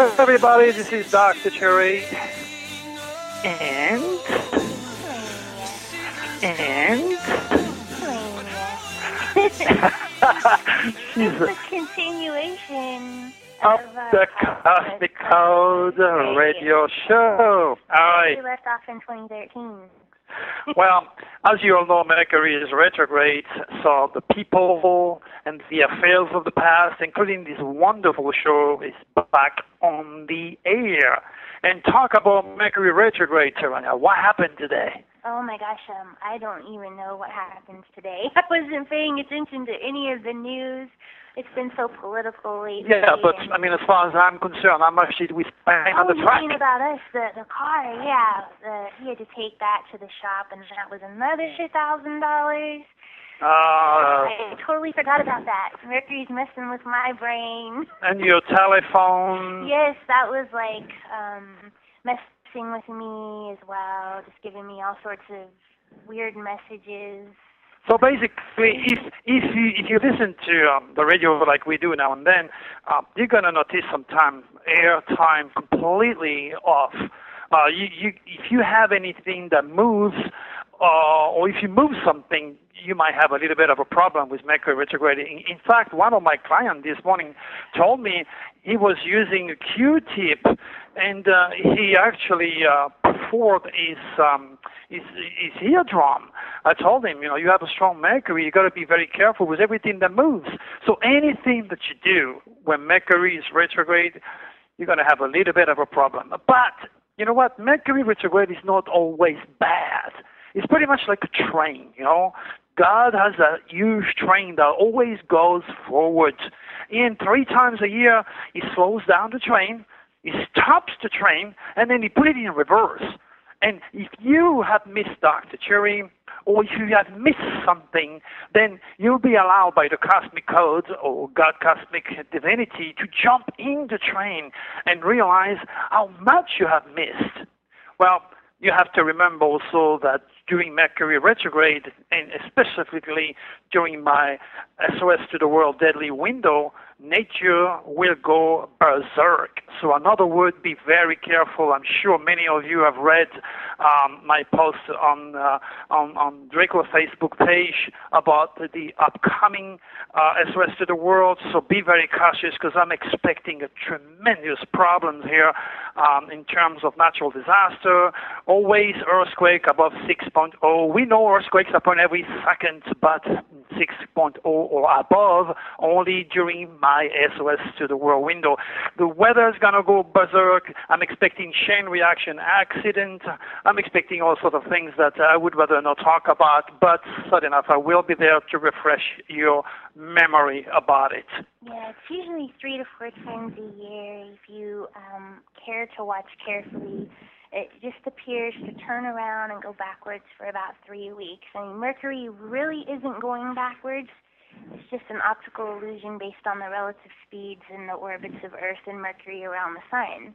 Hello, everybody. This is Dr. Cherry. And. This is a continuation Of of the Cosmic Code radio show. All right. We left off in 2013. Well, as you all know, Mercury is retrograde, so the people and the affairs of the past, including this wonderful show, is back on the air. And talk about Mercury retrograde, Taranya. What happened today? Oh my gosh, I don't even know what happens today. I wasn't paying attention to any of the news. It's been so political lately. Yeah, but I mean, as far as I'm concerned, how much did we spend on the you track? mean about us, the car, yeah. He had to take that to the shop, and that was another $1,000. I totally forgot about that. Mercury's messing with my brain. And your telephone. Yes, that was like messing with me as well, just giving me all sorts of weird messages. So basically, if you listen to the radio like we do now and then, you're gonna notice sometimes air time completely off. If you have anything that moves, or if you move something, you might have a little bit of a problem with Mercury retrograde. In fact, one of my clients this morning told me he was using a Q-tip, and he actually perfored his eardrum. I told him, you have a strong Mercury. You got to be very careful with everything that moves. So anything that you do when Mercury is retrograde, you're going to have a little bit of a problem. But you know what? Mercury retrograde is not always bad. It's pretty much like a train, God has a huge train that always goes forward. And 3 times a year, he slows down the train, he stops the train, and then he put it in reverse. And if you have missed Dr. Cherry, or if you have missed something, then you'll be allowed by the Cosmic Code or God Cosmic Divinity to jump in the train and realize how much you have missed. Well, you have to remember also that during Mercury retrograde, and specifically during my SOS to the World Deadly Window, nature will go berserk. So another word, be very careful. I'm sure many of you have read my post on Draco's Facebook page about the upcoming SOS to the World. So be very cautious, because I'm expecting a tremendous problem here in terms of natural disaster. Always earthquake above 6.0. We know earthquakes happen every second, but 6.0 or above only during my SOS to the World window. The weather is going to go berserk. I'm expecting chain reaction accident. I'm expecting all sorts of things that I would rather not talk about, but sudden enough, I will be there to refresh your memory about it. Yeah, it's usually 3 to 4 times a year. If you care to watch carefully, it just appears to turn around and go backwards for about 3 weeks. I mean, Mercury really isn't going backwards. It's just an optical illusion based on the relative speeds and the orbits of Earth and Mercury around the Sun.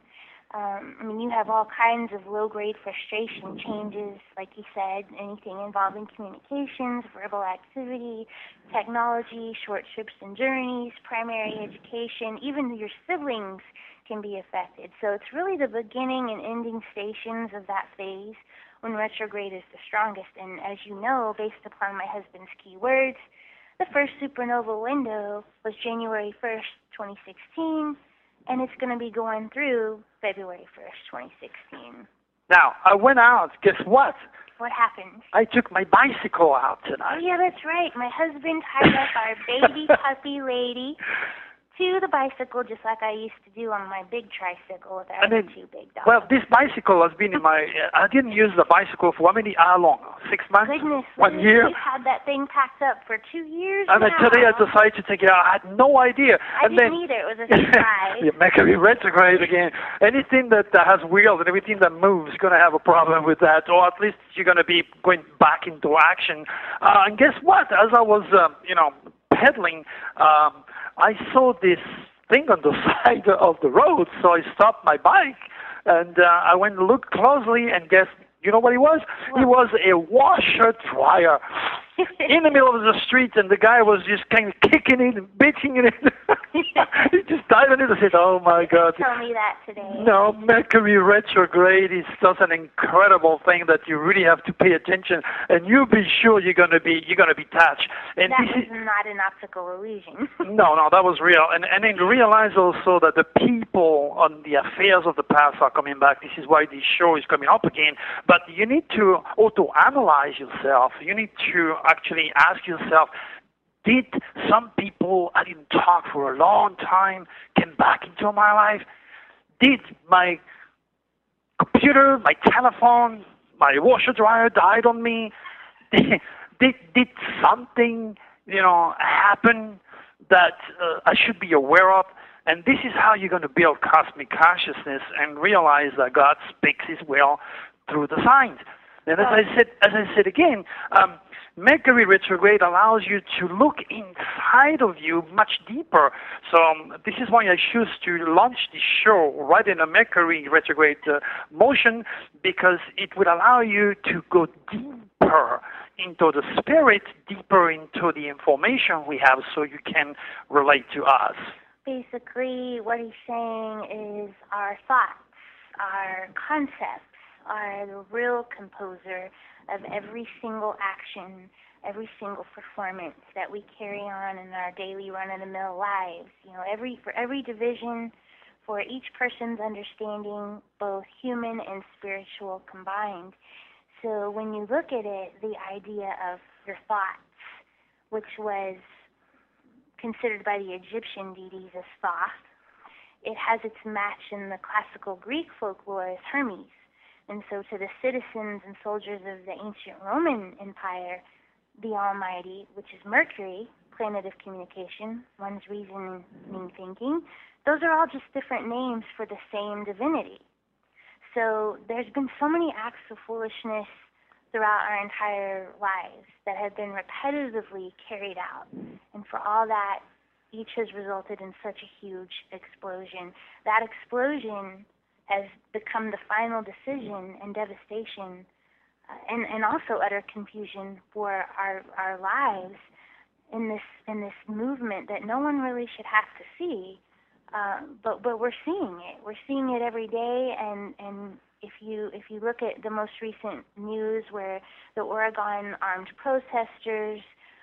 You have all kinds of low-grade frustration changes, like you said, anything involving communications, verbal activity, technology, short trips and journeys, primary education, even your siblings can be affected. So it's really the beginning and ending stations of that phase when retrograde is the strongest. And as you know, based upon my husband's key words, the first supernova window was January 1st, 2016, and it's going to be going through February 1st, 2016. Now, I went out. Guess what? What happened? I took my bicycle out tonight. Oh, yeah, that's right. My husband tied up our baby puppy lady to the bicycle, just like I used to do on my big tricycle with our 2 big dogs. Well, this bicycle has been in my... I didn't use the bicycle for how long? 6 months? Goodness, 1 year? We've had that thing packed up for 2 years and now. then today I decided to take it out. I had no idea. I didn't either. It was a surprise. You Mercury retrograde again. Anything that has wheels and everything that moves is going to have a problem with that, or at least you're going to be going back into action. And guess what? As I was, pedaling, I saw this thing on the side of the road, so I stopped my bike, and I went and looked closely, and guess, you know what it was? What? It was a washer dryer. in the middle of the street, and the guy was just kind of kicking it and beating it. He just dived in it and said, "Oh my God!" Tell me that today. No, Mercury retrograde is just an incredible thing that you really have to pay attention, and you be sure you're gonna be touched. And that this was is not an optical illusion. no, that was real. And then realize also that the people on the affairs of the past are coming back. This is why this show is coming up again. But you need to auto-analyze yourself. You need to actually ask yourself, did some people I didn't talk for a long time come back into my life? Did my computer, my telephone, my washer dryer died on me? Did something, happen that I should be aware of? And this is how you're going to build cosmic consciousness and realize that God speaks His will through the signs. And as I said again, Mercury retrograde allows you to look inside of you much deeper. So this is why I choose to launch this show right in a Mercury retrograde motion, because it would allow you to go deeper into the spirit, deeper into the information we have, so you can relate to us. Basically, what he's saying is our thoughts, our concepts, are the real composer of every single action, every single performance that we carry on in our daily run-of-the-mill lives. For every division, for each person's understanding, both human and spiritual combined. So when you look at it, the idea of your thoughts, which was considered by the Egyptian deities as Thoth, it has its match in the classical Greek folklore as Hermes. And so to the citizens and soldiers of the ancient Roman Empire, the Almighty, which is Mercury, planet of communication, one's reasoning, thinking, those are all just different names for the same divinity. So there's been so many acts of foolishness throughout our entire lives that have been repetitively carried out. And for all that, each has resulted in such a huge explosion. That explosion has become the final decision and devastation and also utter confusion for our lives in this movement that no one really should have to see. But we're seeing it. We're seeing it every day, and if you look at the most recent news where the Oregon armed protesters,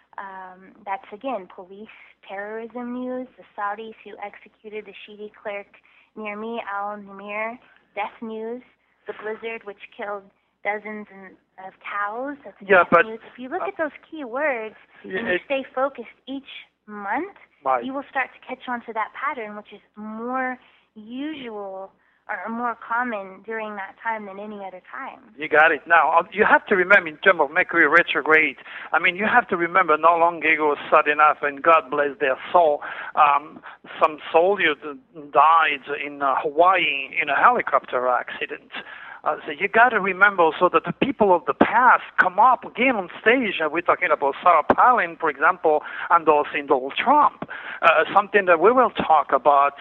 that's again police terrorism news, the Saudis who executed the Shiite cleric near me, Al-Nimr, death news, the blizzard which killed dozens of cows, that's death news. If you look at those key words and you stay focused each month, you will start to catch on to that pattern, which is more usual or more common during that time than any other time. You got it. Now, you have to remember in terms of Mercury retrograde, you have to remember not long ago, sad enough, and God bless their soul, some soldiers died in Hawaii in a helicopter accident. So you got to remember also that the people of the past come up again on stage. We're talking about Sarah Palin, for example, and also Donald Trump. Something that we will talk about.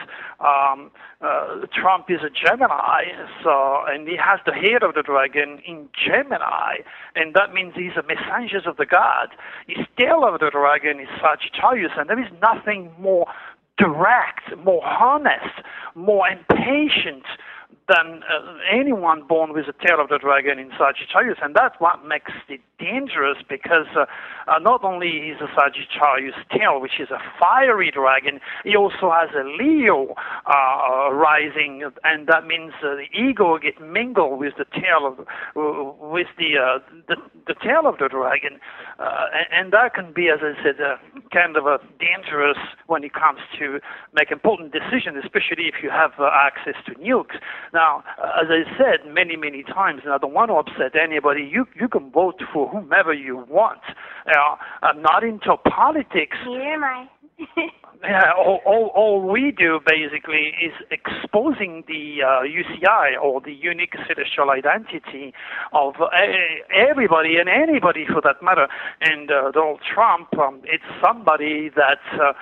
Trump is a Gemini, and he has the head of the dragon in Gemini, and that means he's a messenger of the god. His tail of the dragon is Sagittarius, and there is nothing more direct, more honest, more impatient than anyone born with the tail of the dragon in Sagittarius. And that's what makes it dangerous, because not only is a Sagittarius tail, which is a fiery dragon, he also has a Leo rising, and that means the ego get mingled with the tail of the tail of the dragon, and that can be, as I said, kind of dangerous when it comes to make important decisions, especially if you have access to nukes. Now, as I said many, many times, and I don't want to upset anybody, you can vote for whomever you want. I'm not into politics. Neither am I. Yeah, all we do basically is exposing the UCI, or the unique celestial identity of everybody and anybody for that matter. And Donald Trump, it's somebody that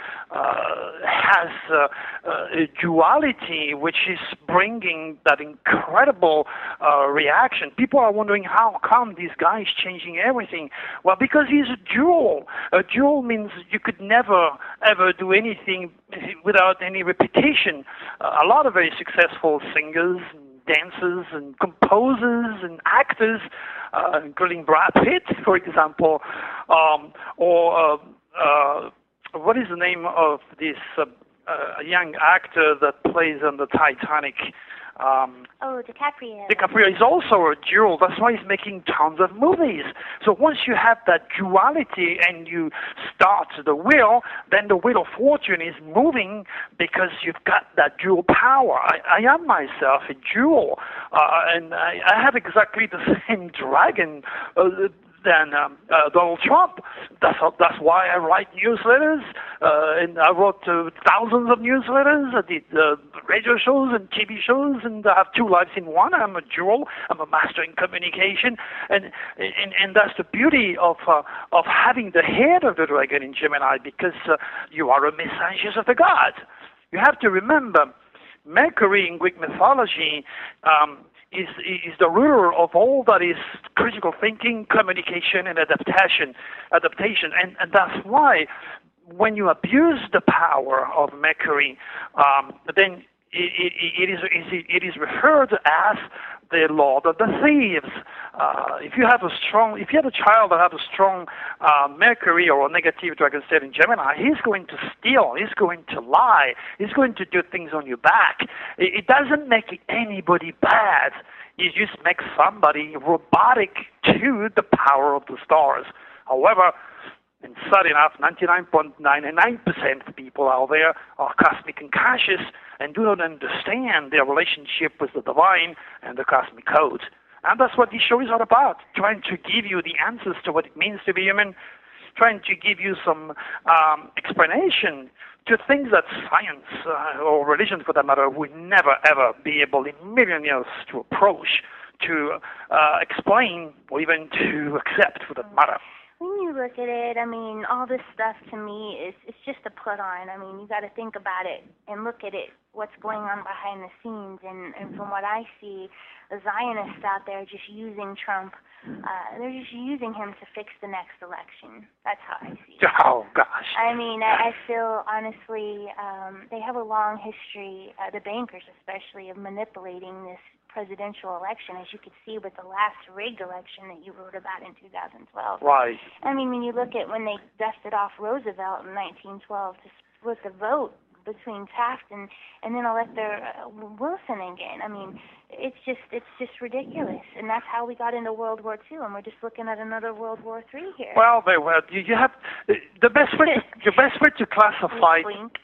has a duality, which is bringing that incredible reaction. People are wondering how come this guy is changing everything. Well, because he's a dual. A dual means you could never ever do anything without any repetition. A lot of very successful singers, and dancers, and composers, and actors, including Brad Pitt, for example, or what is the name of this young actor that plays on the Titanic? DiCaprio. DiCaprio is also a dual. That's why he's making tons of movies. So once you have that duality and you start the wheel, then the wheel of fortune is moving because you've got that dual power. I am myself a dual, and I have exactly the same dragon than Donald Trump. That's why I write newsletters, and I wrote thousands of newsletters. I did radio shows and TV shows, and I have two lives in one. I'm a dual. I'm a master in communication, and that's the beauty of having the head of the dragon in Gemini, because you are a messenger of the gods. You have to remember, Mercury in Greek mythology is the ruler of all that is critical thinking, communication, and adaptation, and that's why when you abuse the power of Mercury, then it is referred as the Lord of the Thieves. If you have a child that has a strong Mercury or a negative dragon state in Gemini, he's going to steal, he's going to lie, he's going to do things on your back. It doesn't make anybody bad. It just makes somebody robotic to the power of the stars. However, and sad enough, 99.99% of people out there are cosmic and conscious and do not understand their relationship with the divine and the cosmic code. And that's what this show is all about, trying to give you the answers to what it means to be human, trying to give you some explanation to things that science or religion, for that matter, would never, ever be able in a million years to approach, to explain, or even to accept, for that matter. When you look at it, I mean, all this stuff to me it's just a put on. I mean, you got to think about it and look at it, what's going on behind the scenes. And from what I see, the Zionists out there just using Trump. They're just using him to fix the next election. That's how I see it. Oh, gosh. I mean, I feel, honestly, they have a long history, the bankers especially, of manipulating this presidential election, as you could see with the last rigged election that you wrote about in 2012. Right. I mean, when you look at when they dusted off Roosevelt in 1912 to split the vote between Taft and then elect their Wilson again. I mean, it's just ridiculous, and that's how we got into World War II, and we're just looking at another World War III here. Well, you have the best way to classify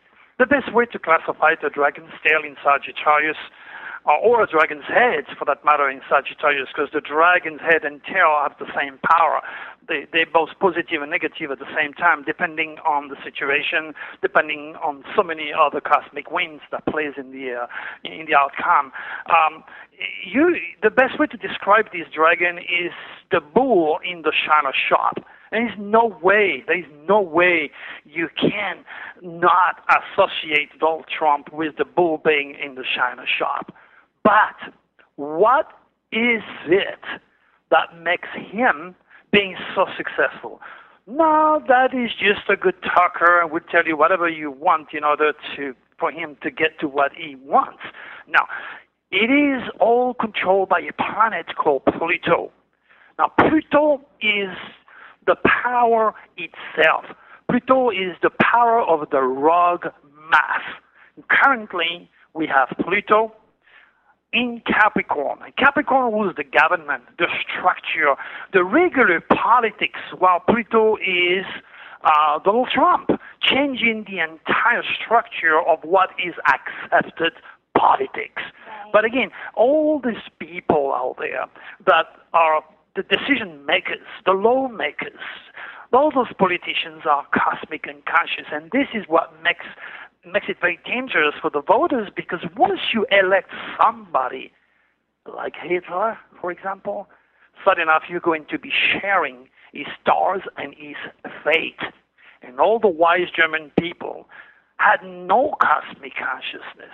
the dragon's tail in Sagittarius, or a dragon's head, for that matter, in Sagittarius, because the dragon's head and tail have the same power. They're both positive and negative at the same time, depending on the situation, depending on so many other cosmic winds that plays in the outcome. The best way to describe this dragon is the bull in the china shop. And there's no way you can not associate Donald Trump with the bull being in the china shop. But what is it that makes him being so successful? No, that is just a good talker and would tell you whatever you want in order for him to get to what he wants. Now, it is all controlled by a planet called Pluto. Now, Pluto is the power itself. Pluto is the power of the rogue mass. Currently, we have Pluto in Capricorn. And Capricorn rules the government, the structure, the regular politics, while Pluto is Donald Trump, changing the entire structure of what is accepted politics. Right. But again, all these people out there that are the decision makers, the lawmakers, all those politicians are cosmic and conscious, and this is what makes it very dangerous for the voters, because once you elect somebody like Hitler, for example, suddenly enough you're going to be sharing his stars and his fate. And all the wise German people had no cosmic consciousness.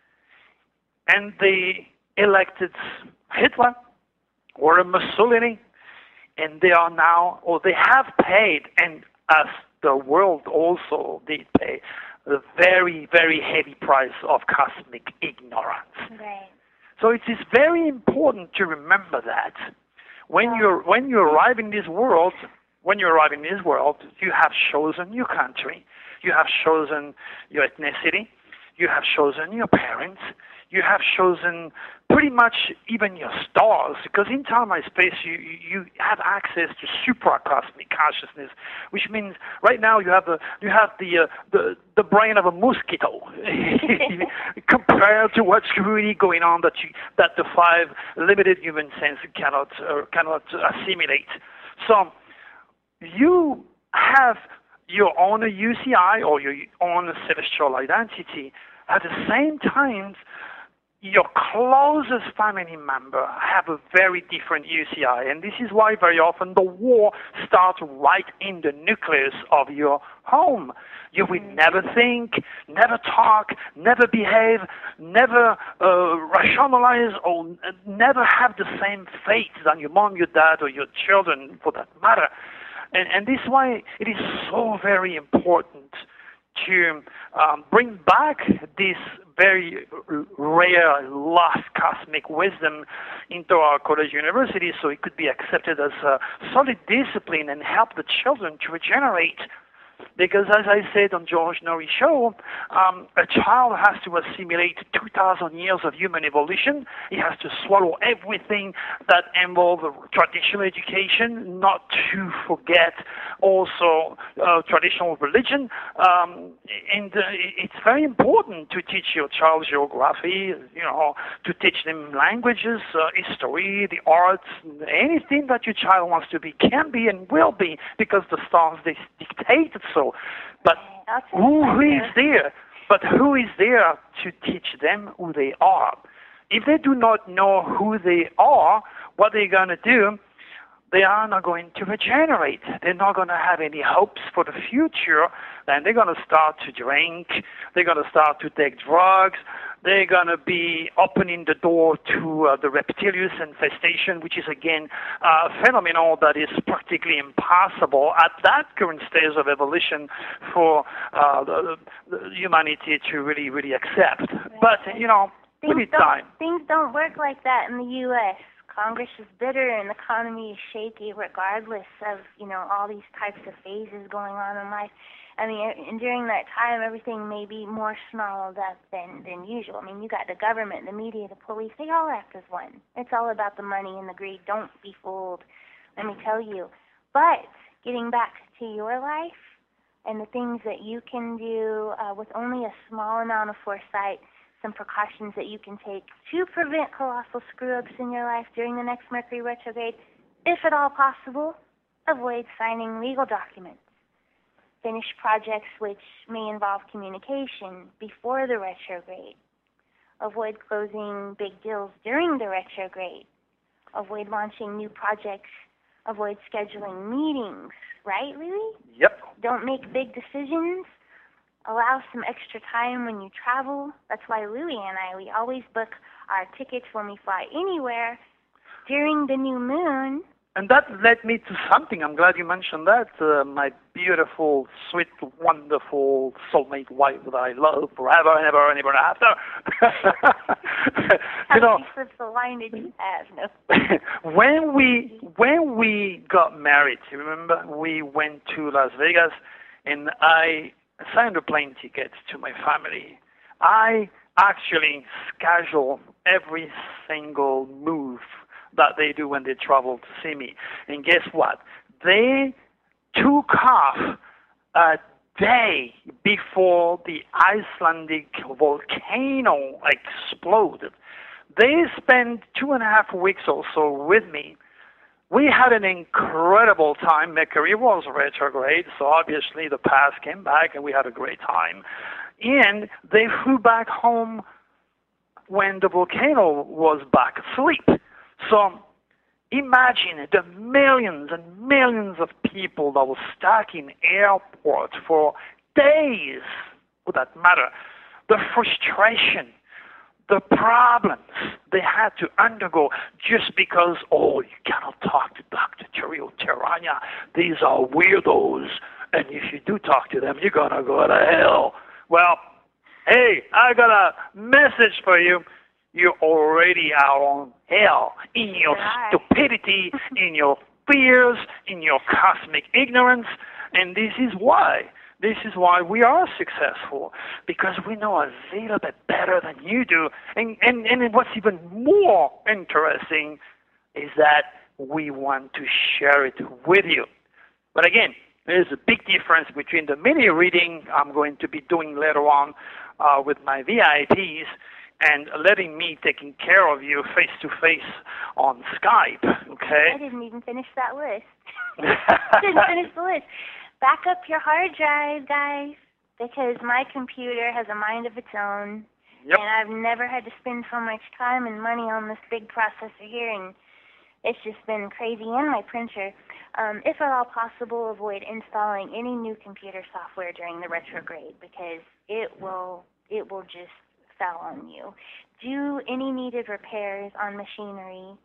And they elected Hitler or a Mussolini, and they are now, or they have paid, and as the world also did pay, the very, very heavy price of cosmic ignorance. Right. So it is very important to remember that when you arrive in this world, you have chosen your country, you have chosen your ethnicity, you have chosen your parents, you have chosen pretty much even your stars, because in time and space you have access to supracosmic consciousness, which means right now you have the brain of a mosquito compared to what's really going on that the five limited human sense cannot assimilate. So you have your own UCI or your own celestial identity. At the same time, your closest family member have a very different UCI, and this is why very often the war starts right in the nucleus of your home. You will never think, never talk, never behave, never rationalize, or never have the same fate than your mom, your dad, or your children, for that matter. And this is why it is so very important to bring back this very rare, lost cosmic wisdom into our college universities, so it could be accepted as a solid discipline and help the children to regenerate. Because as I said on George Norrie's show, a child has to assimilate 2,000 years of human evolution. He has to swallow everything that involves traditional education, not to forget also traditional religion. And it's very important to teach your child geography, to teach them languages, history, the arts, anything that your child wants to be, can be and will be, because the stars, they dictate it so. But who is there? But who is there to teach them who they are? If they do not know who they are, what they're going to do, they are not going to regenerate. They're not going to have any hopes for the future. And they're going to start to drink. They're going to start to take drugs. They're going to be opening the door to the Reptilius infestation, which is, again, a phenomenon that is practically impossible at that current stage of evolution for the humanity to really, really accept. Right. But, we need time. Things don't work like that in the U.S. Congress is bitter and the economy is shaky regardless of, all these types of phases going on in life. I mean, and during that time, everything may be more snarled up than usual. I mean, you got the government, the media, the police, they all act as one. It's all about the money and the greed. Don't be fooled, let me tell you. But getting back to your life and the things that you can do with only a small amount of foresight, some precautions that you can take to prevent colossal screw-ups in your life during the next Mercury retrograde, if at all possible, avoid signing legal documents. Finish projects which may involve communication before the retrograde. Avoid closing big deals during the retrograde. Avoid launching new projects. Avoid scheduling meetings, right, Louis? Yep. Don't make big decisions. Allow some extra time when you travel. That's why Louis and I, we always book our tickets when we fly anywhere during the new moon. And that led me to something. I'm glad you mentioned that. My beautiful, sweet, wonderful soulmate wife that I love forever and ever and ever after. How many slips of wine did you have? No. When we got married, you remember, we went to Las Vegas, and I signed a plane ticket to my family. I actually schedule every single move that they do when they travel to see me. And guess what? They took off a day before the Icelandic volcano exploded. They spent 2.5 weeks or so with me we had an incredible time. Mercury was retrograde, so obviously the past came back and we had a great time. And they flew back home when the volcano was back asleep. So imagine the millions and millions of people that were stuck in airports for days, for that matter. The frustration, the problems they had to undergo just because, oh, you cannot talk to Dr. Cirio Terragna. These are weirdos, and if you do talk to them, you're going to go to hell. Well, hey, I got a message for you. You're already out on hell in your stupidity, in your fears, in your cosmic ignorance, and this is why. This is why we are successful, because we know a little bit better than you do. And what's even more interesting is that we want to share it with you. But again, there's a big difference between the mini reading I'm going to be doing later on with my VIPs and letting me taking care of you face-to-face on Skype, okay? I didn't even finish that list. Didn't finish the list. Back up your hard drive, guys, because my computer has a mind of its own, Yep. and I've never had to spend so much time and money on this big processor here, and it's just been crazy. And my printer. If at all possible, avoid installing any new computer software during the retrograde, because it will just fell on you. Do any needed repairs on machinery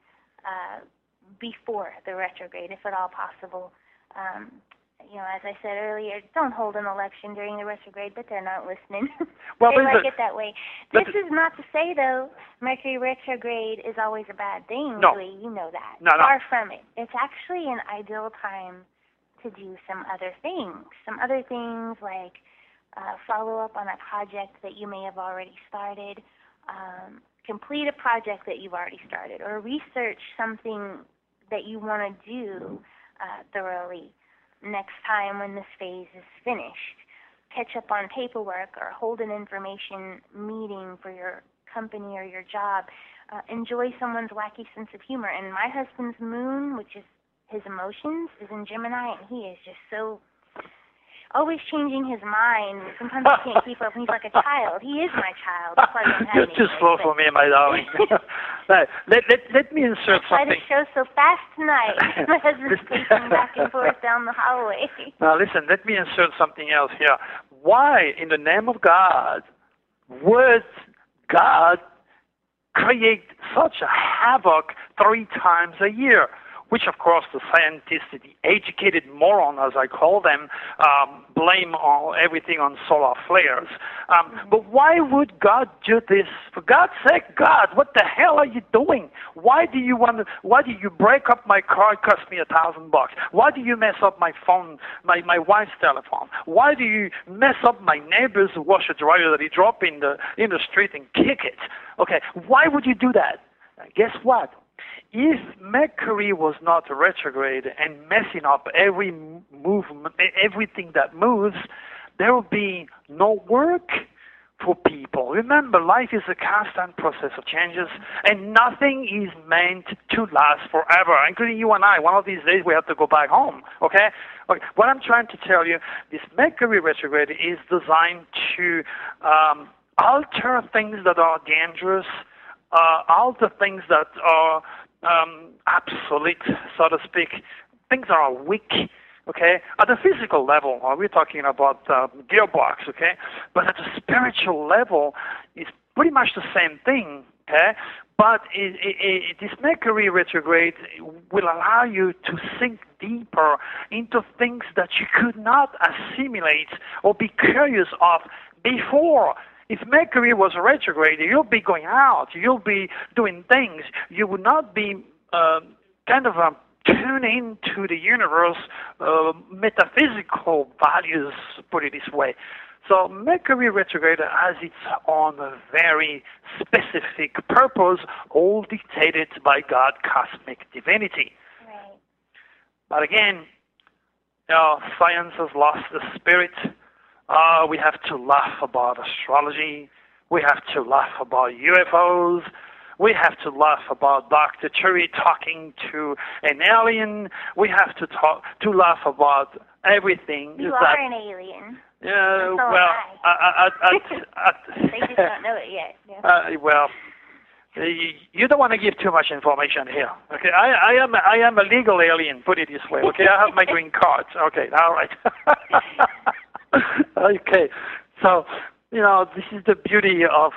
before the retrograde, if at all possible. As I said earlier, don't hold an election during the retrograde, but they're not listening. Well, they like it that way. This is not to say, though, Mercury retrograde is always a bad thing, No. Lee. You know that. No. Far from it. It's actually an ideal time to do some other things. Some other things like follow up on a project that you may have already started, complete a project that you've already started, or research something that you want to do thoroughly next time when this phase is finished. Catch up on paperwork or hold an information meeting for your company or your job. Enjoy someone's wacky sense of humor. And my husband's moon, which is his emotions, is in Gemini, and he is just so always changing his mind. Sometimes he can't keep up. He's like a child. He is my child. That's why we don't have You're too slow for me, my darling. let me insert I something. the show so fast tonight. My husband's pacing back and forth down the hallway. Now listen, let me insert something else here. Why, in the name of God, would God create such a havoc 3 times a year? Which, of course, the scientists, the educated moron, as I call them, blame everything on solar flares. But why would God do this? For God's sake, God, what the hell are you doing? Why do you break up my car? It cost me $1,000. Why do you mess up my phone, my wife's telephone? Why do you mess up my neighbor's washer dryer that he dropped in the street and kick it? Okay, why would you do that? Guess what? If Mercury was not retrograde and messing up every movement, everything that moves, there will be no work for people. Remember, life is a constant process of changes, and nothing is meant to last forever, including you and I. One of these days we have to go back home, okay? What I'm trying to tell you, this Mercury retrograde is designed to alter things that are dangerous, alter things that are obsolete, so to speak, things that are weak, okay? At the physical level, we're talking about gearbox, okay? But at the spiritual level, it's pretty much the same thing, okay? But this Mercury retrograde will allow you to sink deeper into things that you could not assimilate or be curious of before. If Mercury was retrograde, you'll be going out, you'll be doing things, you would not be tuned into the universe, metaphysical values, put it this way. So Mercury retrograde has its own very specific purpose, all dictated by God, cosmic divinity. Right. But again, science has lost the spirit. We have to laugh about astrology. We have to laugh about UFOs. We have to laugh about Dr. Cherry talking to an alien. We have to laugh about everything. You are an alien. Yeah, so well, they just don't know it yet. Yeah. Well, you don't want to give too much information here. Okay, I am a legal alien. Put it this way. Okay, I have my green card. Okay, all right. Okay, so this is the beauty of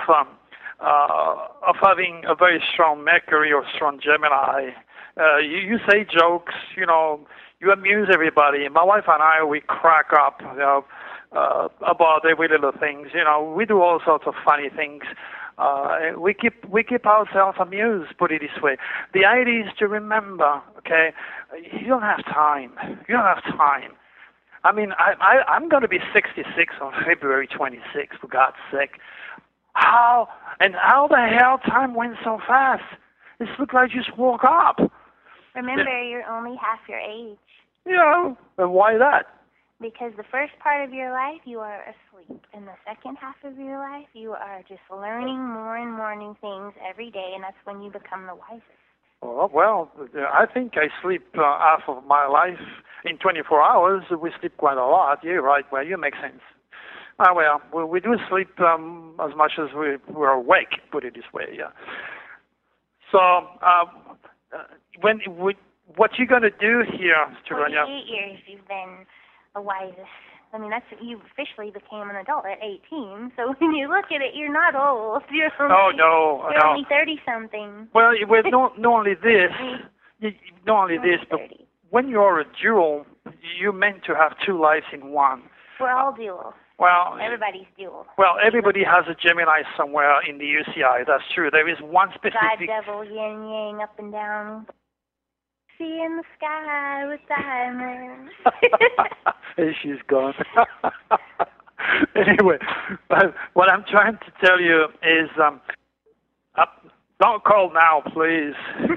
having a very strong Mercury or strong Gemini. You say jokes. You amuse everybody. My wife and I, we crack up. About every little things. We do all sorts of funny things. We keep ourselves amused. Put it this way. The idea is to remember. Okay, you don't have time. You don't have time. I mean, I'm going to be 66 on February 26th. For God's sake, how the hell time went so fast? It looked like you just woke up. Remember, you're only half your age. And why that? Because the first part of your life, you are asleep. In the second half of your life, you are just learning more and more new things every day, and that's when you become the wisest. Oh, well, I think I sleep half of my life in 24 hours. We sleep quite a lot. You're right. Well, you make sense. Well, we do sleep as much as we're awake, put it this way, yeah. So, what you going to do here, Turania? 48 years you've been the wisest. I mean, you officially became an adult at 18. So when you look at it, you're not old. You're only 30-something. Well, not only this, but when you're a dual, you're meant to have two lives in one. We're all dual. Well, everybody's dual. Well, everybody has a Gemini somewhere in the UCI. That's true. There is one specific. God, devil, yin, yang, up and down. See in the sky with diamonds. She's gone. Anyway, what I'm trying to tell you is, don't call now, please.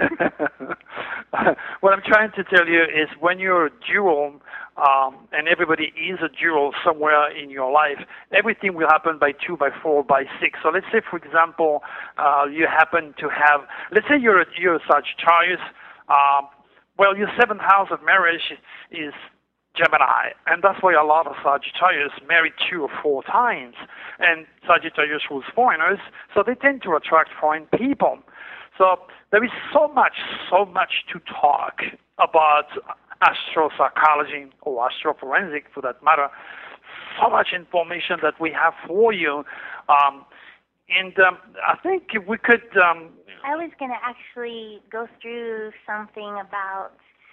What I'm trying to tell you is when you're a dual, and everybody is a dual somewhere in your life, everything will happen by 2, by 4, by 6. So let's say, for example, you happen to have, let's say you're a Sagittarius. Well, your 7th house of marriage is Gemini, and that's why a lot of Sagittarius marry 2 or 4 times. And Sagittarius was foreigners, so they tend to attract foreign people. So there is so much to talk about astropsychology or astroforensic, for that matter. So much information that we have for you. And I think if we could... I was going to actually go through something about,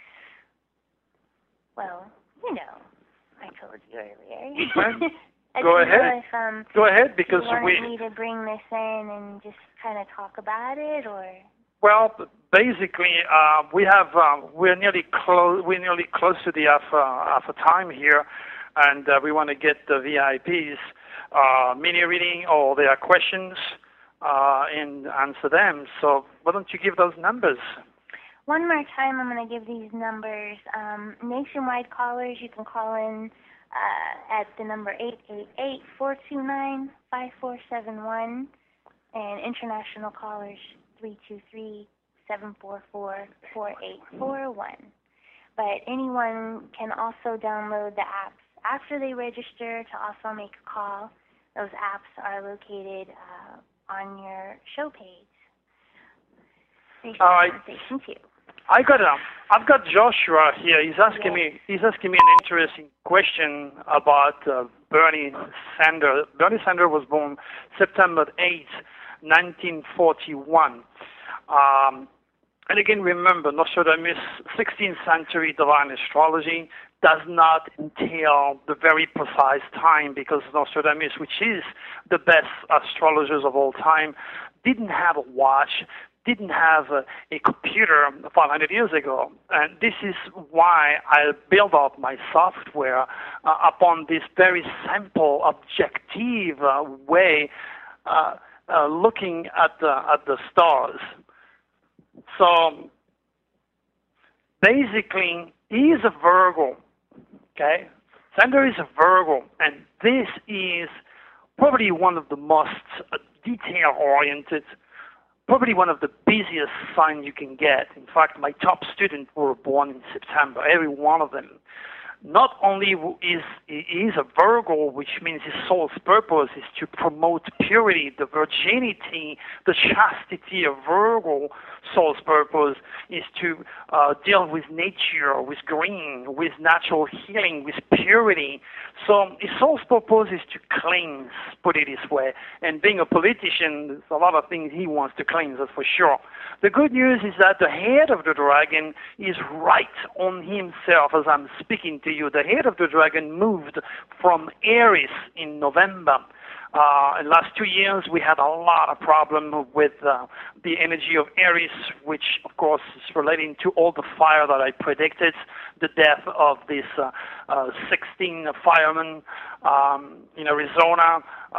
well, I told you earlier. Go ahead. Go ahead, because you want me to bring this in and just kind of talk about it, or... Well, basically, we're nearly close to the half time here, and we want to get the VIPs mini reading or their questions and answer them. So why don't you give those numbers? One more time, I'm going to give these numbers. Nationwide callers, you can call in at the number 888-429-5471, and international callers 323-744-4841. But anyone can also download the apps after they register to also make a call. Those apps are located on your show page. All right. Station 2. I've got Joshua here. He's asking me an interesting question about Bernie Sanders. Bernie Sanders was born September 8th, 1941. And again, remember, Nostradamus, 16th century divine astrology does not entail the very precise time, because Nostradamus, which is the best astrologers of all time, didn't have a watch, didn't have a computer 500 years ago. And this is why I build up my software upon this very simple, objective way looking at the stars. So basically, he is a Virgo, okay? Sander is a Virgo, and this is probably one of the most detail-oriented, probably one of the busiest signs you can get. In fact, my top students were born in September, every one of them. Not only is he is a Virgo, which means his soul's purpose is to promote purity, the virginity, the chastity of Virgo. Soul's purpose is to deal with nature, with green, with natural healing, with purity. So his soul's purpose is to cleanse, put it this way. And being a politician, there's a lot of things he wants to cleanse, that's for sure. The good news is that the head of the dragon is right on himself as I'm speaking to you. The head of the dragon moved from Aries in November. In the last 2 years, we had a lot of problem with the energy of Aries, which, of course, is relating to all the fire that I predicted, the death of these 16 firemen in Arizona,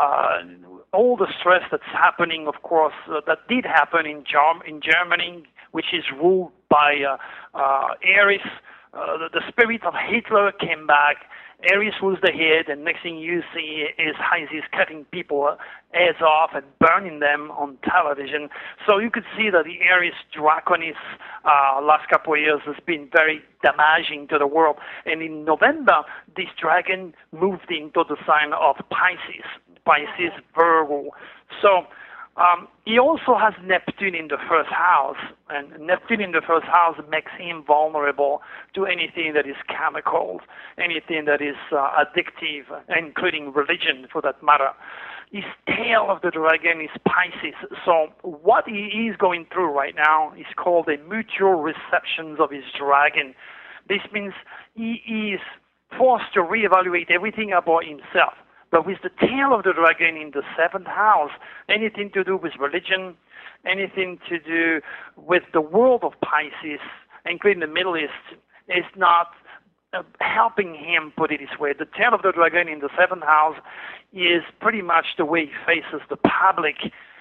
all the stress that's happening, of course, that did happen in Germany, which is ruled by Aries. The spirit of Hitler came back. Aries was the head, and next thing you see is Isis cutting people heads off and burning them on television. So you could see that the Aries Draconis last couple of years has been very damaging to the world. And in November, this dragon moved into the sign of Pisces Virgo. So he also has Neptune in the first house, and Neptune in the first house makes him vulnerable to anything that is chemicals, anything that is addictive, including religion for that matter. His tail of the dragon is Pisces, so what he is going through right now is called a mutual receptions of his dragon. This means he is forced to reevaluate everything about himself. But with the tail of the dragon in the seventh house, anything to do with religion, anything to do with the world of Pisces, including the Middle East, is not helping him, put it this way. The tail of the dragon in the seventh house is pretty much the way he faces the public.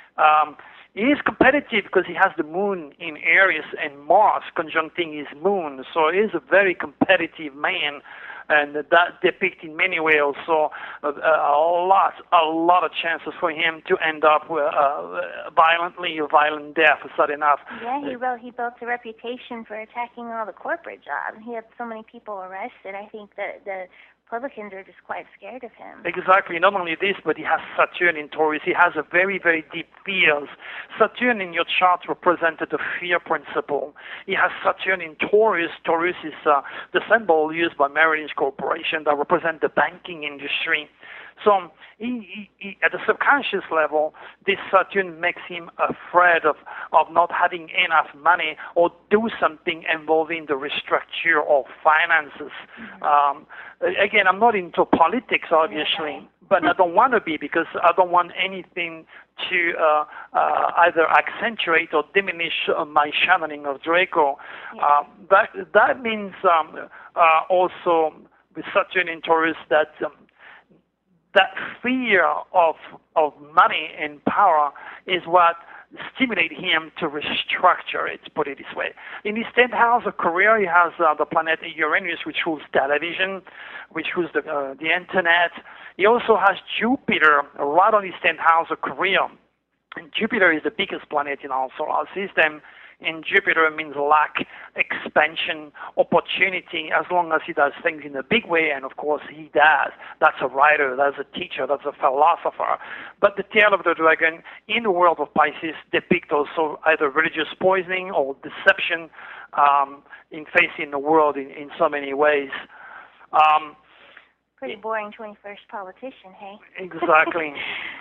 He is competitive because he has the moon in Aries and Mars conjuncting his moon, so he is a very competitive man. And that depicts in many ways also a lot of chances for him to end up with a violent death, sudden enough. Yeah, he built a reputation for attacking all the corporate jobs. He had so many people arrested. I think that the Republicans are just quite scared of him. Exactly. Not only this, but he has Saturn in Taurus. He has a very, very deep fears. Saturn in your chart represented the fear principle. He has Saturn in Taurus. Taurus is the symbol used by Merrill Lynch Corporation that represents the banking industry. So he, at the subconscious level, this Saturn makes him afraid of not having enough money or do something involving the restructure of finances. Again, I'm not into politics, obviously, but I don't want to be because I don't want anything to either accentuate or diminish my channeling of Draco. That means also with Saturn in Taurus that that fear of money and power is what stimulates him to restructure it, put it this way. In his 10th house of career, he has the planet Uranus, which rules television, which rules the internet. He also has Jupiter right on his 10th house of career. And Jupiter is the biggest planet in our solar system. And Jupiter means lack, expansion, opportunity, as long as he does things in a big way, and of course he does. That's a writer, that's a teacher, that's a philosopher. But the tail of the dragon in the world of Pisces depicts also either religious poisoning or deception in facing the world in so many ways. Pretty boring 21st politician, hey? Exactly.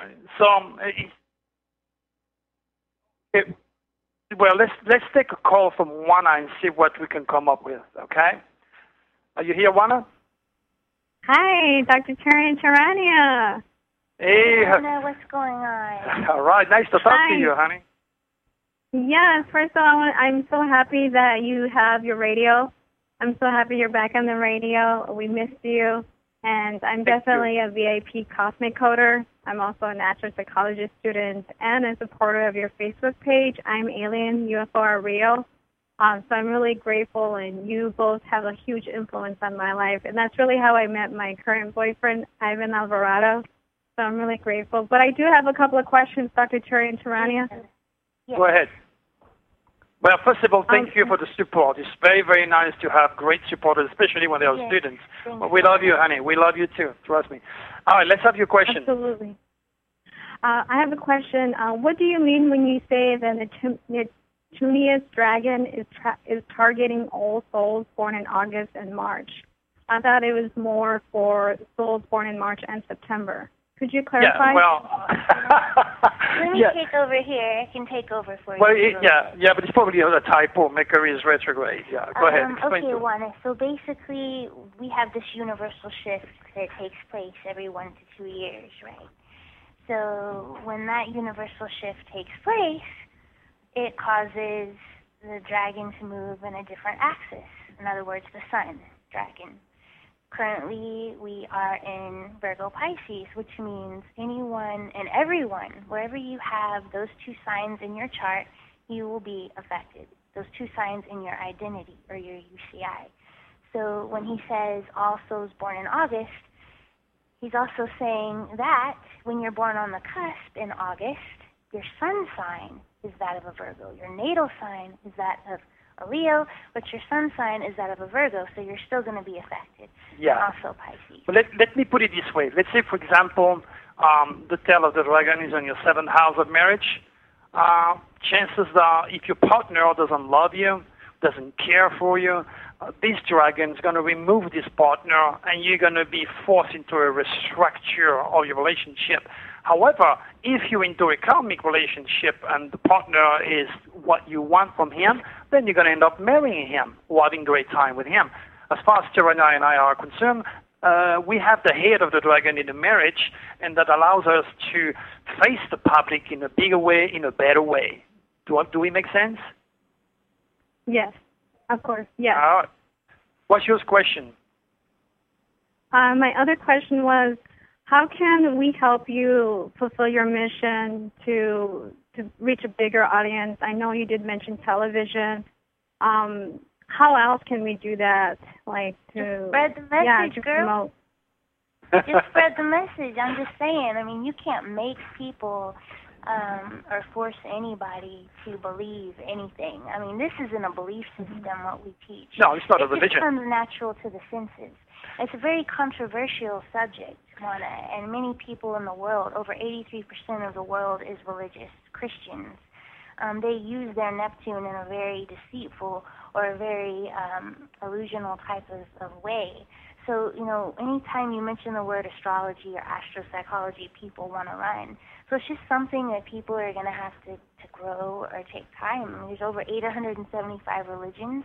Well, let's take a call from Juana and see what we can come up with, okay? Are you here, Juana? Hi, Dr. Tarania. Hey. Juana, what's going on? All right, nice to talk to you, honey. Yes, first of all, I'm so happy that you have your radio. I'm so happy you're back on the radio. We missed you. And I'm definitely a VIP cosmic coder. I'm also a natural psychologist student and a supporter of your Facebook page. I'm Alien UFO are Real. So I'm really grateful, and you both have a huge influence on my life. And that's really how I met my current boyfriend, Ivan Alvarado. So I'm really grateful. But I do have a couple of questions, Dr. Tarania. Yes. Go ahead. Well, first of all, thank you for the support. It's very, very nice to have great supporters, especially when they are students. But we love you, honey. We love you too. Trust me. All right, let's have your question. Absolutely. I have a question. What do you mean when you say that Neptunius dragon is targeting all souls born in August and March? I thought it was more for souls born in March and September. Could you clarify? Yeah, well... Let me take over here. I can take over for you. Well, but it's probably a typo. Mercury is retrograde. Yeah, go ahead. Okay, Juana. So basically, we have this universal shift that takes place every 1 to 2 years, right? So when that universal shift takes place, it causes the dragon to move in a different axis. In other words, the sun dragon. Currently, we are in Virgo Pisces, which means anyone and everyone, wherever you have those two signs in your chart, you will be affected. Those two signs in your identity or your UCI. So when he says all souls born in August, he's also saying that when you're born on the cusp in August, your sun sign is that of a Virgo. Your natal sign is that of a Leo, but your sun sign is that of a Virgo, so you're still going to be affected. Yeah. And also Pisces. But let me put it this way. Let's say, for example, the tail of the dragon is on your 7th house of marriage. Chances are, if your partner doesn't love you, doesn't care for you, this dragon is going to remove this partner, and you're going to be forced into a restructure of your relationship. However, if you're into a karmic relationship and the partner is what you want from him, then you're going to end up marrying him or having a great time with him. As far as Tiranya and I are concerned, we have the head of the dragon in the marriage, and that allows us to face the public in a bigger way, in a better way. Do we make sense? Yes, of course, yes. What's your question? My other question was, how can we help you fulfill your mission to reach a bigger audience? I know you did mention television. How else can we do that? Like to spread the message, girl. Promote. Just spread the message. I'm just saying. I mean, you can't make people or force anybody to believe anything. I mean, this isn't a belief system, what we teach. No, it's not a religion. It just comes natural to the senses. It's a very controversial subject, Juana, and many people in the world, over 83% of the world is religious, Christians. They use their Neptune in a very deceitful or a very illusional type of way. So, you know, anytime you mention the word astrology or astropsychology, people want to run. So it's just something that people are going to have to grow or take time. I mean, there's over 875 religions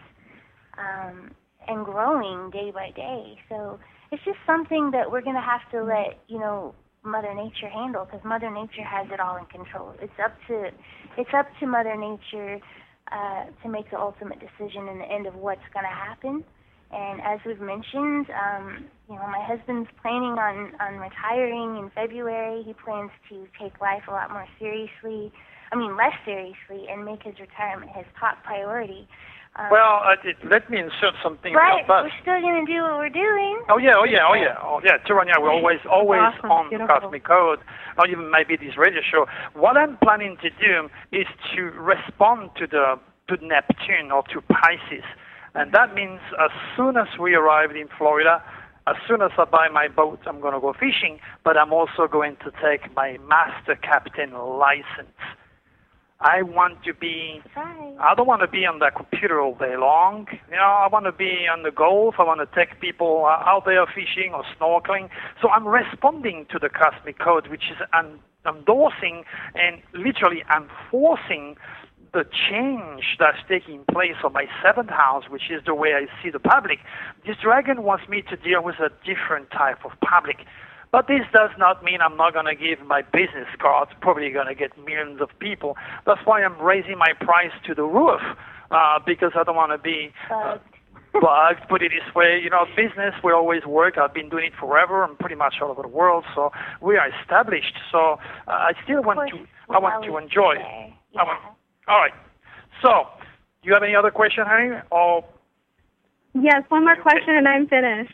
and growing day by day. So it's just something that we're going to have to let, you know, Mother Nature handle, because Mother Nature has it all in control. It's up to Mother Nature to make the ultimate decision in the end of what's going to happen. And as we've mentioned, you know, my husband's planning on retiring in February. He plans to take life a lot more seriously, less seriously, and make his retirement his top priority. Well, let me insert something. Right, we're still going to do what we're doing. Oh yeah. Tiranya, we're always awesome. on Beautiful. Cosmic Code, or even maybe this radio show. What I'm planning to do is to respond to Neptune or to Pisces. And that means as soon as we arrive in Florida, as soon as I buy my boat, I'm going to go fishing, but I'm also going to take my master captain license. I want to be, I don't want to be on the computer all day long. You know, I want to be on the Gulf. I want to take people out there fishing or snorkeling. So I'm responding to the Cosmic Code, which is endorsing and literally enforcing the change that's taking place on my 7th house, which is the way I see the public. This dragon wants me to deal with a different type of public. But this does not mean I'm not going to give my business cards, probably going to get millions of people. That's why I'm raising my price to the roof, because I don't want to be bugged, put it this way. You know, business will always work. I've been doing it forever. I'm pretty much all over the world, so we are established. So I still want to enjoy. Yeah. All right. So, do you have any other question, honey? Or yes, one more question and I'm finished.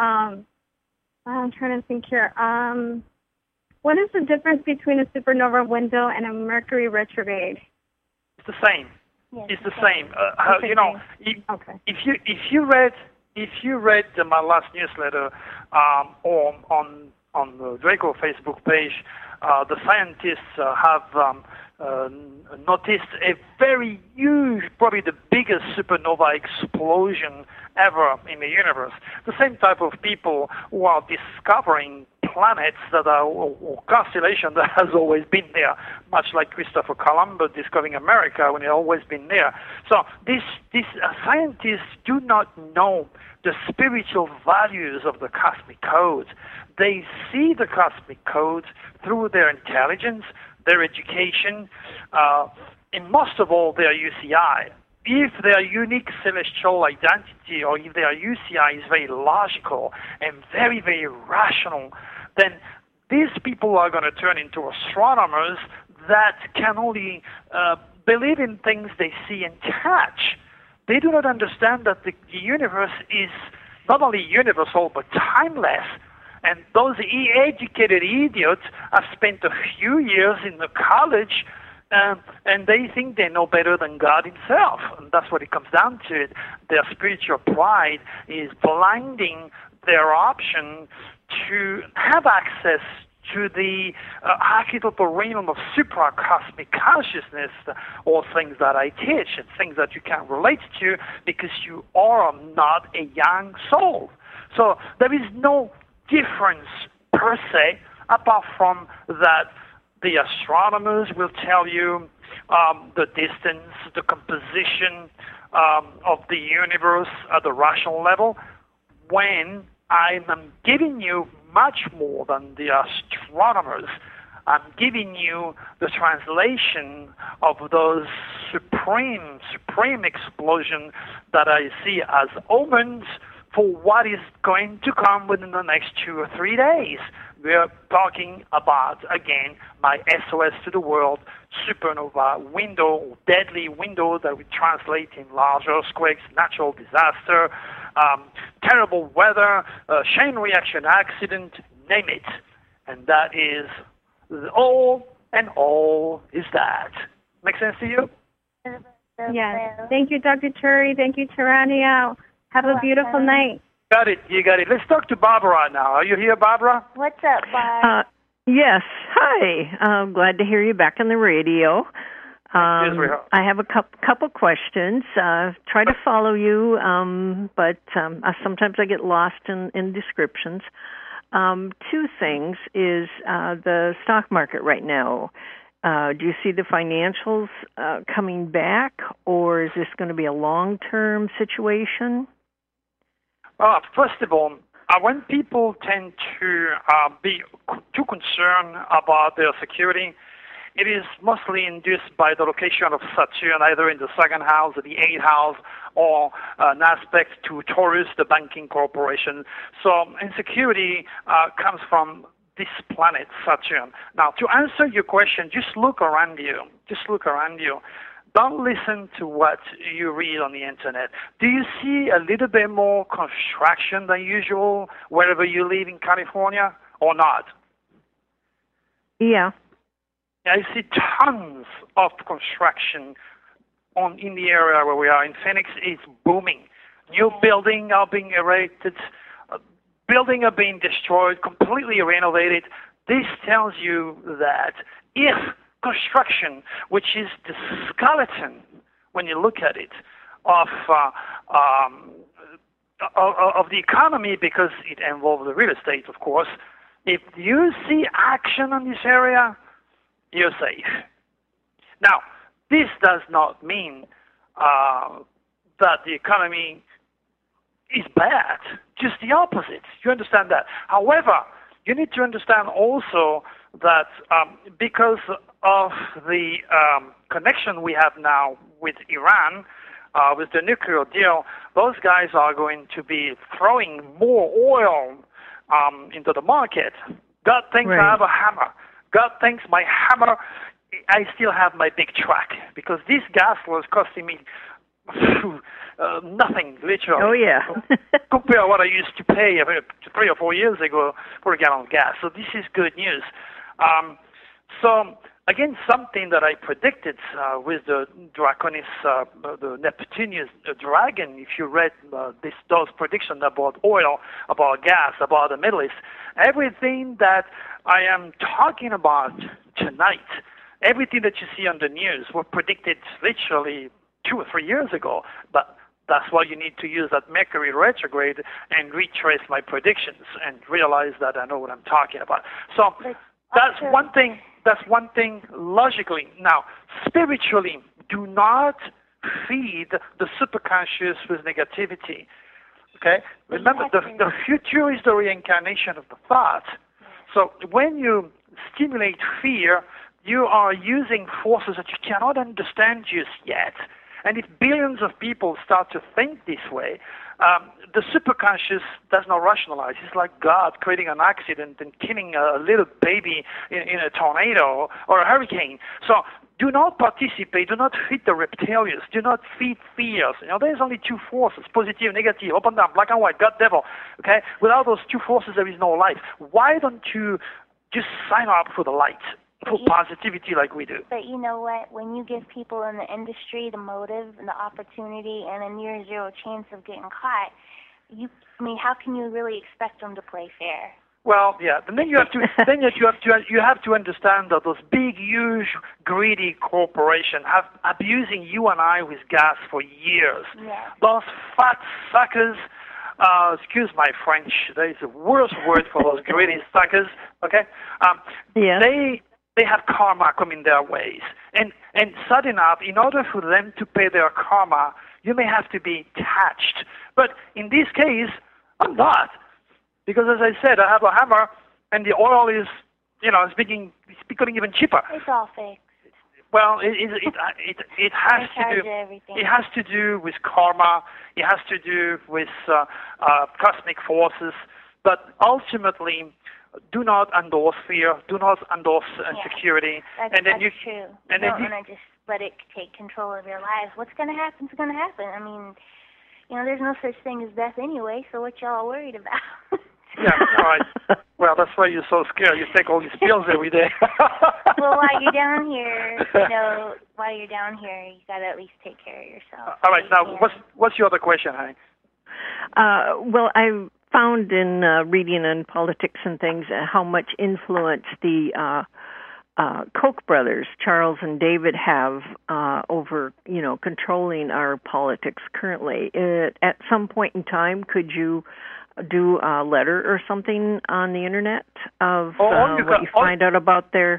I'm trying to think here. What is the difference between a supernova window and a Mercury retrograde? the same. Yes, It's the same. Okay, You know, Okay. if you read my last newsletter or on the Draco Facebook page, the scientists have noticed a very huge, probably the biggest supernova explosion ever in the universe. The same type of people who are discovering planets that are, or constellation that has always been there, much like Christopher Columbus discovering America when it always been there. So these scientists do not know the spiritual values of the cosmic codes. They see the cosmic codes through their intelligence, their education, and most of all their UCI. If their unique celestial identity or if their UCI is very logical and very, very rational, then these people are going to turn into astronomers that can only believe in things they see and touch. They do not understand that the universe is not only universal but timeless. And those educated idiots have spent a few years in the college and they think they know better than God himself. And that's what it comes down to. Their spiritual pride is blinding their option to have access to the archetypal realm of supracosmic consciousness, or things that I teach and things that you can relate to because you are not a young soul. So there is no difference per se, apart from that the astronomers will tell you the distance, the composition of the universe at the rational level, when I am giving you much more than the astronomers. I'm giving you the translation of those supreme explosion that I see as omens for what is going to come within the next 2 or 3 days. We're talking about, again, my SOS to the world, supernova window, deadly window that we translate in large earthquakes, natural disaster, terrible weather, chain reaction accident, name it. And that is all, and all is that. Make sense to you? Yes. Thank you, Dr. Turi. Thank you, Tarania. Have a beautiful night. Got it. You got it. Let's talk to Barbara now. Are you here, Barbara? What's up, Barb? Yes. Hi. I'm glad to hear you back on the radio. Yes, we are. I have a couple questions. Try to follow you, but sometimes I get lost in descriptions. Two things is the stock market right now. Do you see the financials coming back, or is this going to be a long-term situation? First of all, when people tend to be too concerned about their security, it is mostly induced by the location of Saturn, either in the second house or the eighth house, or an aspect to Taurus, the banking corporation. So insecurity comes from this planet, Saturn. Now, to answer your question, just look around you. Just look around you. Don't listen to what you read on the internet. Do you see a little bit more construction than usual wherever you live in California, or not? Yeah. I see tons of construction in the area where we are. In Phoenix, it's booming. New buildings are being erected. Buildings are being destroyed, completely renovated. This tells you that if construction, which is the skeleton, when you look at it, of the economy, because it involves the real estate, of course. If you see action in this area, you're safe. Now, this does not mean that the economy is bad. Just the opposite. You understand that. However, you need to understand also that because of the connection we have now with Iran, with the nuclear deal, those guys are going to be throwing more oil into the market. God thinks I have a hammer. God thinks my hammer, I still have my big truck, because this gas was costing me nothing, literally. Oh, yeah. Compared to what I used to pay 3 or 4 years ago for a gallon of gas. So this is good news. So again, something that I predicted with the Draconis, the Neptunus dragon. If you read those predictions about oil, about gas, about the Middle East, everything that I am talking about tonight, everything that you see on the news were predicted literally 2 or 3 years ago. But that's why you need to use that Mercury retrograde and retrace my predictions and realize that I know what I'm talking about. So that's one thing. That's one thing logically. Now, spiritually, do not feed the superconscious with negativity. Okay? Remember, the future is the reincarnation of the thought. So when you stimulate fear, you are using forces that you cannot understand just yet. And if billions of people start to think this way, the superconscious does not rationalize. It's like God creating an accident and killing a little baby in a tornado or a hurricane. So do not participate. Do not feed the reptilians. Do not feed fears. There's only two forces, positive, negative, up and down, black and white, God, devil. Okay? Without those two forces, there is no life. Why don't you just sign up for the light? For positivity like we do. But you know what? When you give people in the industry the motive and the opportunity and a near zero chance of getting caught, how can you really expect them to play fair? Well, yeah. And then you have to understand that those big, huge, greedy corporations have abusing you and I with gas for years. Yeah. Those fat suckers. Excuse my French. There is a worse word for those greedy suckers. Okay. They have karma coming their ways. And sad enough, in order for them to pay their karma, you may have to be attached. But in this case, I'm not. Because as I said, I have a hammer, and the oil is, it's becoming even cheaper. It's all fixed. Well, it has to do. Everything. It has to do with karma. It has to do with cosmic forces. But ultimately, do not endorse fear. Do not endorse insecurity. That's true. You don't want to just let it take control of your lives. What's going to happen is going to happen. There's no such thing as death anyway, so what y'all worried about? Yeah, all right. Well, that's why you're so scared. You take all these pills every day. Well, while you're down here, you got to at least take care of yourself. All right. Now, what's your other question, honey? Well, I found in reading on politics and things how much influence the Koch brothers, Charles and David, have over, controlling our politics currently. At some point in time, could you do a letter or something on the internet of what you find out about their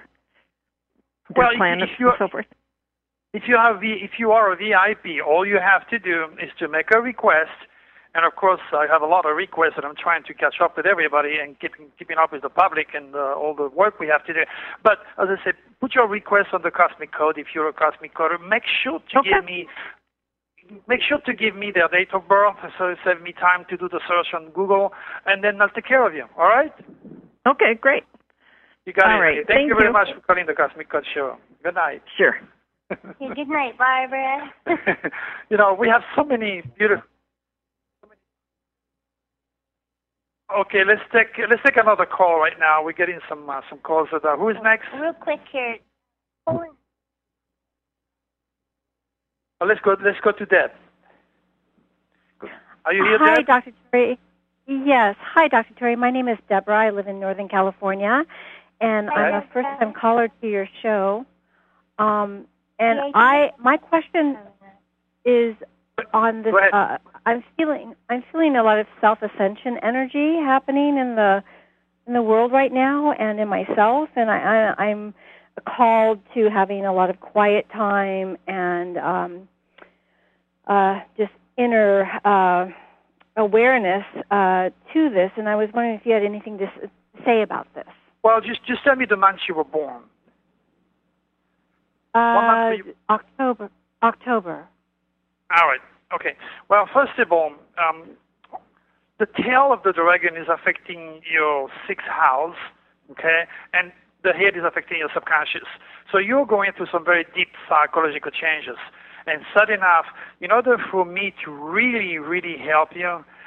plans and so forth? If you are a VIP, all you have to do is to make a request. And of course, I have a lot of requests, and I'm trying to catch up with everybody and keeping up with the public and all the work we have to do. But as I said, put your request on the Cosmic Code if you're a Cosmic Coder. Make sure to give me their date of birth, so it saves me time to do the search on Google, and then I'll take care of you. All right? Okay, great. You got all it. Right. Thank you very much for calling the Cosmic Code Show. Good night. Sure. Yeah, good night, Barbara. We have so many beautiful. Okay, let's take another call right now. We're getting some calls. Who is next? Real quick here. Let's go to Deb. Are you here, Hi, Deb? Dr. Terry. Yes. Hi, Dr. Terry. My name is Deborah. I live in Northern California, and I'm a first-time caller to your show. My question is on this. I'm feeling a lot of self-ascension energy happening in the world right now, and in myself, and I'm called to having a lot of quiet time and just inner awareness to this. And I was wondering if you had anything to say about this. Well, just tell me the month you were born. October. All right. Okay. Well, first of all, the tail of the dragon is affecting your sixth house, okay, and the head is affecting your subconscious. So you're going through some very deep psychological changes. And sad enough, in order for me to really, really help you,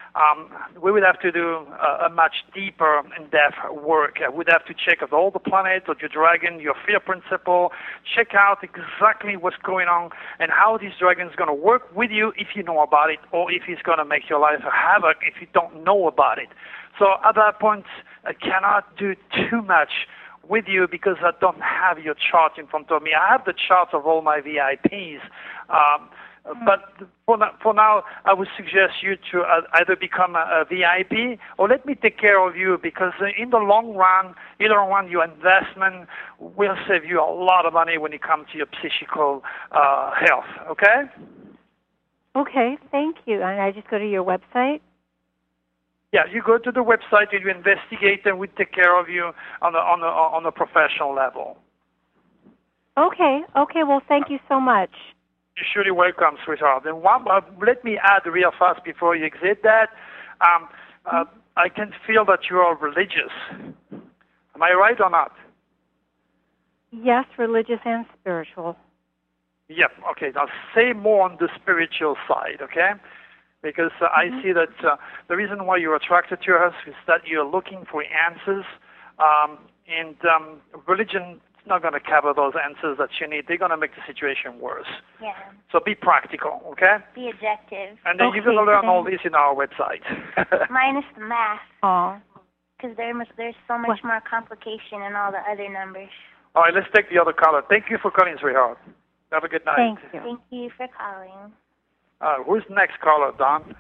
we would have to do a much deeper, in-depth work. I would have to check out all the planets of your dragon, your fear principle, check out exactly what's going on and how this dragon is going to work with you if you know about it, or if it's going to make your life a havoc if you don't know about it. So at that point, I cannot do too much with you because I don't have your chart in front of me. I have the charts of all my VIPs. But for now, I would suggest you to either become a VIP or let me take care of you, because in the long run, either one, your investment will save you a lot of money when it comes to your psychical health, okay? Okay, thank you. And I just go to your website? Yeah, you go to the website and you investigate, and we take care of you on a professional level. Okay. Well, thank you so much. You're surely welcome, sweetheart. And let me add real fast before you exit that. I can feel that you are religious. Am I right or not? Yes, religious and spiritual. Yep. Okay. Now say more on the spiritual side, okay? Because I see that the reason why you're attracted to us is that you're looking for answers, and religion is not going to cover those answers that you need. They're going to make the situation worse. Yeah. So be practical, okay? Be objective. And then you're going to learn all this in our website. Minus the math. Oh. Because there's so much more complication in all the other numbers. All right, let's take the other caller. Thank you for calling, sweetheart. Have a good night. Thank you. Thank you for calling. Who's the next caller, Don?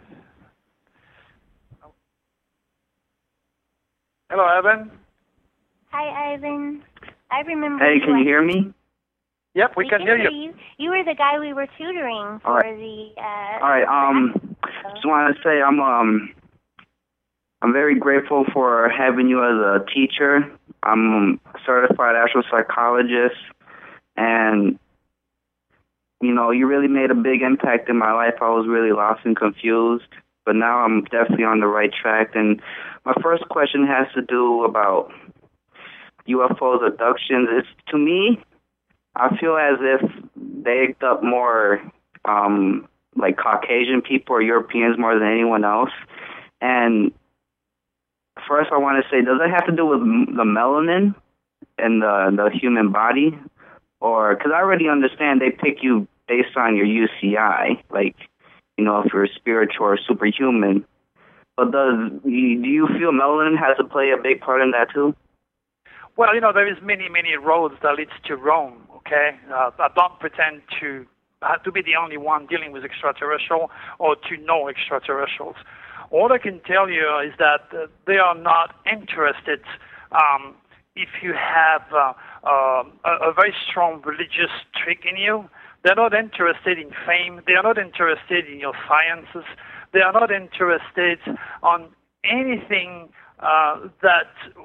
Hello, Evan. Hi, Ivan. I remember. Hey, can you hear me? Yep, we can hear you. You were the guy we were tutoring for the. All right. Just want to say I'm very grateful for having you as a teacher. I'm a certified astral psychologist, and you know, you really made a big impact in my life. I was really lost and confused, but now I'm definitely on the right track. And my first question has to do about UFOs, abductions. It's, to me, I feel as if they picked up more like Caucasian people or Europeans more than anyone else. And first I want to say, does that have to do with the melanin in the human body? Or, because I already understand they pick you based on your UCI, like, you know, if you're spiritual or superhuman. But do you feel melanin has to play a big part in that too? Well, you know, there is many roads that leads to Rome, okay? I don't pretend to have to be the only one dealing with extraterrestrial or to know extraterrestrials. All I can tell you is that they are not interested if you have a very strong religious streak in you. They're not interested in fame. They are not interested in your sciences. They are not interested on anything that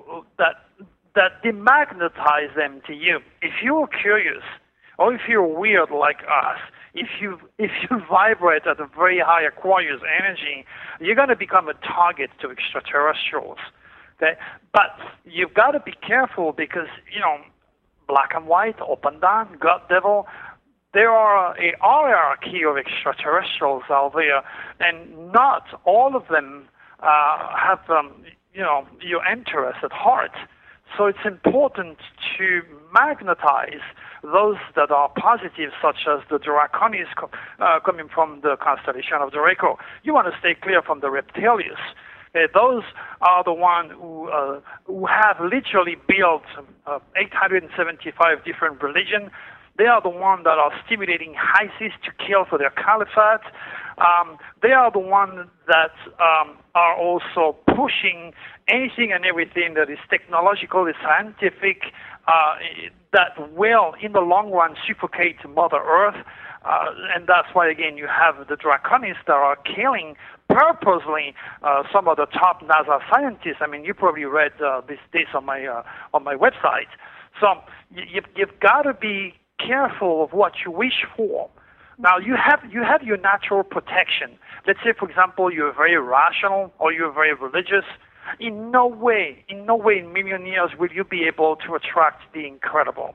demagnetize them to you. If you're curious, or if you're weird like us, if you vibrate at a very high Aquarius energy, you're going to become a target to extraterrestrials. Okay, but you've got to be careful because, you know, black and white, up and down, God, devil, there are a hierarchy of extraterrestrials out there, and not all of them have, you know, your interest at heart. So it's important to magnetize those that are positive, such as the Draconis coming from the constellation of Draco. You want to stay clear from the Reptilius. Those are the ones who have literally built 875 different religions. They are the ones that are stimulating ISIS to kill for their caliphate. They are the ones that are also pushing anything and everything that is technological, is scientific, that will, in the long run, suffocate Mother Earth. And that's why, again, you have the Draconis that are killing purposely some of the top NASA scientists. I mean, you probably read this on my website. So you've got to be careful of what you wish for. Now, you have your natural protection. Let's say, for example, you're very rational or you're very religious. In no way in million years will you be able to attract the incredible.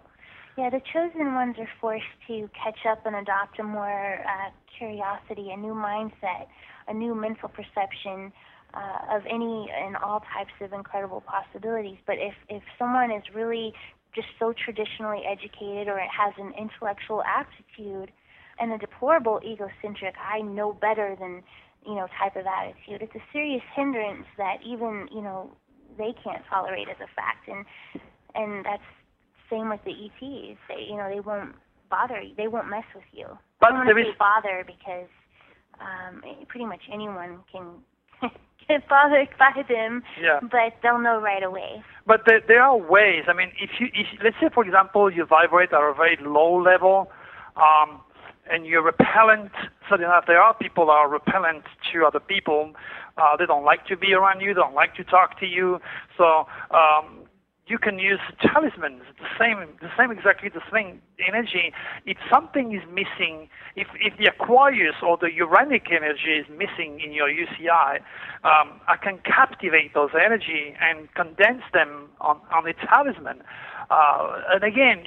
Yeah, the chosen ones are forced to catch up and adopt a more curiosity, a new mindset, a new mental perception of any and all types of incredible possibilities. But if someone is really just so traditionally educated, or it has an intellectual aptitude and a deplorable egocentric, I know better than, type of attitude, it's a serious hindrance that even, they can't tolerate as a fact. And that's same with the ETs. They won't bother you. They won't mess with you. But I don't want to say bother, because pretty much anyone can get bothered by them, but they'll know right away. But there are ways. I mean, if let's say, for example, you vibrate at a very low level, and you're repellent, so there are people that are repellent to other people. They don't like to be around you, don't like to talk to you. So you can use talismans, exactly the same energy. If something is missing, if the Aquarius or the Uranic energy is missing in your UCI, I can captivate those energy and condense them on a talisman. And again,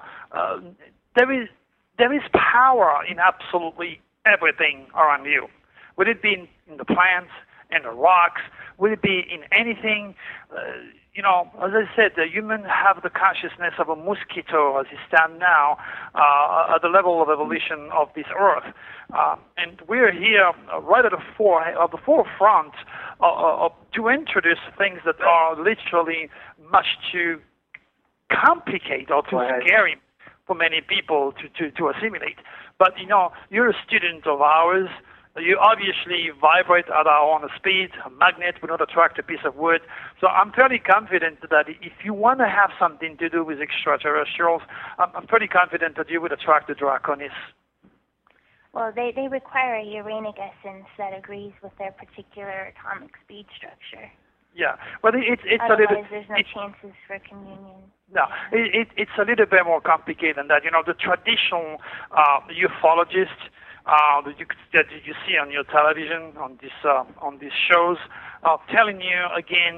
there is power in absolutely everything around you. Would it be in the plants, in the rocks? Would it be in anything? As I said, the humans have the consciousness of a mosquito as it stands now at the level of evolution of this earth. And we're here right at the forefront to introduce things that are literally much too complicated or too scary for many people to assimilate. But, you're a student of ours. You obviously vibrate at our own speed. A magnet will not attract a piece of wood. So I'm fairly confident that if you want to have something to do with extraterrestrials, I'm pretty confident that you would attract the Draconis. Well, they require a uranic essence that agrees with their particular atomic speed structure. Yeah, well, it's otherwise, a little. There's no chances for communion. No, it's a little bit more complicated than that. The traditional ufologists that you see on your television, on these shows, telling you again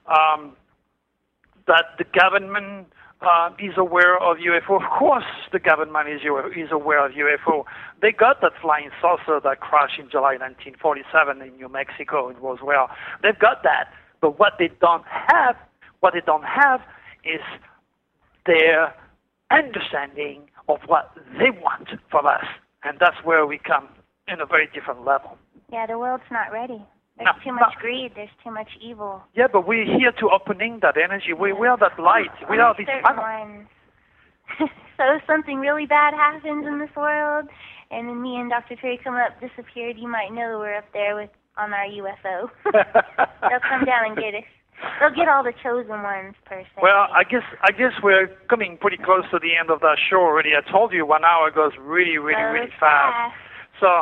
that the government is aware of UFO. Of course, the government is aware of UFO. They got that flying saucer that crashed in July 1947 in New Mexico in Roswell. They've got that, but what they don't have is their understanding of what they want from us. And that's where we come in a very different level. Yeah, the world's not ready. There's too much greed. There's too much evil. Yeah, but we're here to opening that energy. We are that light. We are this ones. So if something really bad happens in this world, and then me and Dr. Terry come up, disappeared, you might know we're up there on our UFO. They'll come down and get us. They'll get all the chosen ones, per se. Well, I guess we're coming pretty close to the end of that show already. I told you 1 hour goes really fast. So,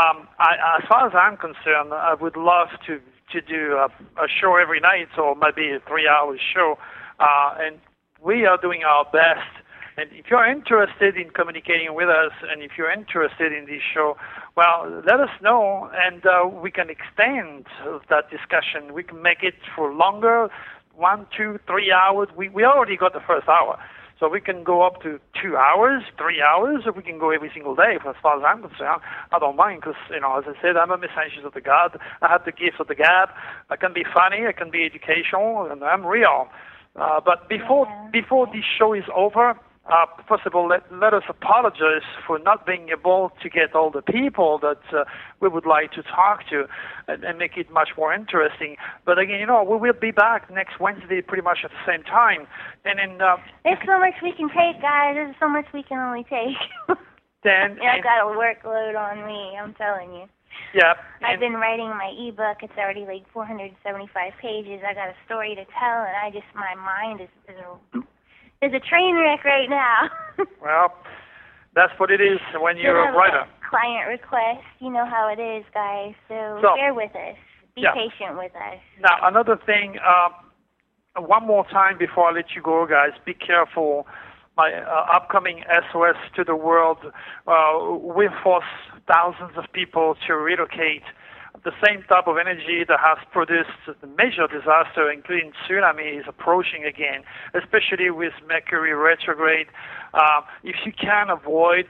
as far as I'm concerned, I would love to do a show every night, or maybe a 3-hour show. And we are doing our best. And if you're interested in communicating with us, and if you're interested in this show, well, let us know, and we can extend that discussion. We can make it for longer, 1, 2, 3 hours. We already got the first hour, so we can go up to 2 hours, 3 hours, or we can go every single day. As far as I'm concerned, I don't mind, because, as I said, I'm a messenger of the God. I have the gift of the gab. I can be funny, I can be educational, and I'm real. But before this show is over, first of all, let us apologize for not being able to get all the people that we would like to talk to and make it much more interesting. But again, we will be back next Wednesday pretty much at the same time. And then there's so much we can take, guys. There's so much we can only take. I've got a workload on me, I'm telling you. Yeah. I've been writing my ebook. It's already like 475 pages. I got a story to tell, and my mind is There's a train wreck right now. Well, that's what it is when you're a writer. Client request. You know how it is, guys. So bear with us. Be patient with us. Now, another thing, one more time before I let you go, guys, be careful. My upcoming SOS to the world will force thousands of people to relocate the same type of energy that has produced the major disaster, including tsunami, is approaching again, especially with Mercury retrograde. If you can avoid,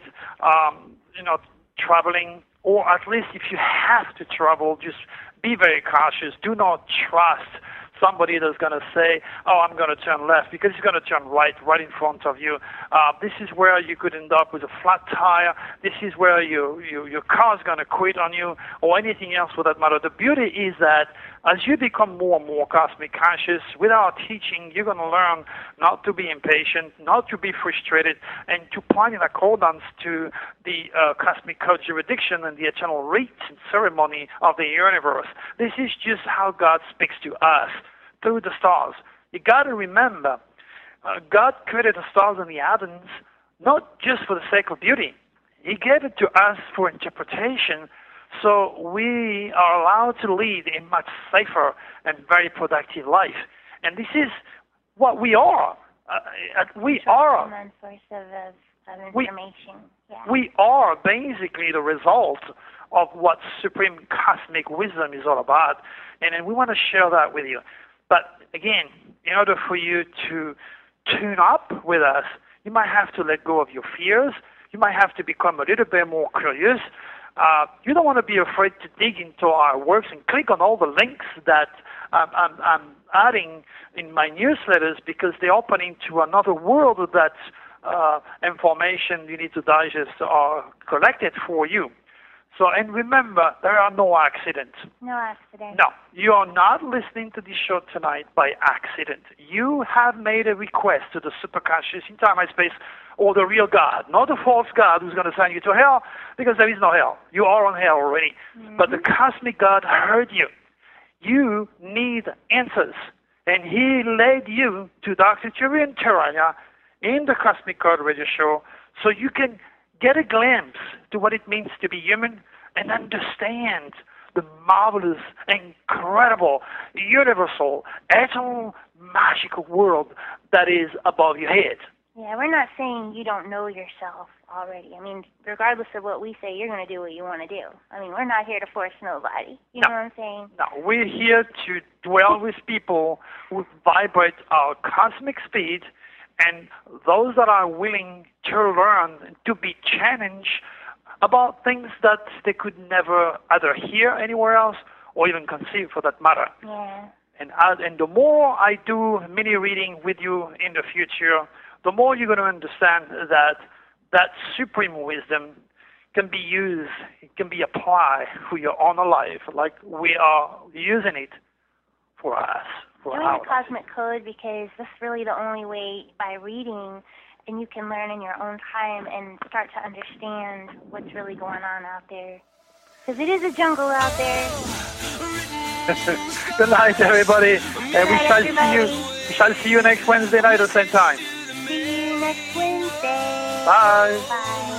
traveling, or at least if you have to travel, just be very cautious. Do not trust somebody that's going to say, oh, I'm going to turn left, because he's going to turn right in front of you. This is where you could end up with a flat tire. This is where your car's going to quit on you, or anything else for that matter. The beauty is that as you become more and more cosmic conscious, with our teaching, you're going to learn not to be impatient, not to be frustrated, and to plan in accordance to the cosmic code jurisdiction and the eternal rites and ceremony of the universe. This is just how God speaks to us through the stars. You got to remember, God created the stars and the heavens not just for the sake of beauty. He gave it to us for interpretation, so we are allowed to lead a much safer and very productive life. And this is what we are. We are. Source of information. We are basically the result of what supreme cosmic wisdom is all about, and we want to share that with you. But again, in order for you to tune up with us, you might have to let go of your fears. You might have to become a little bit more curious. You don't want to be afraid to dig into our works and click on all the links that I'm adding in my newsletters, because they're opening to another world that information you need to digest are collected for you. So, and remember, there are no accidents. No accidents. No, you are not listening to this show tonight by accident. You have made a request to the superconscious in time and space, or the real God, not the false God who's going to send you to hell, because there is no hell. You are on hell already. Mm-hmm. But the cosmic God heard you. You need answers. And he led you to Dr. Julian Terania in the Cosmic Code Radio Show, so you can get a glimpse to what it means to be human and understand the marvelous, incredible, universal, eternal, magical world that is above your head. Yeah, we're not saying you don't know yourself already. I mean, regardless of what we say, you're going to do what you want to do. I mean, we're not here to force nobody. You know what I'm saying? No, we're here to dwell with people who vibrate our cosmic speed, and those that are willing to learn, to be challenged about things that they could never either hear anywhere else or even conceive, for that matter. Yeah. And the more I do mini reading with you in the future, the more you're going to understand that supreme wisdom can be used, it can be applied for your own life, like we are using it for us. Join the Cosmic Code, because that's really the only way, by reading, and you can learn in your own time and start to understand what's really going on out there. Because it is a jungle out there. Good night, everybody. And we shall see you next Wednesday night at the same time. See you next Wednesday. Bye. Bye.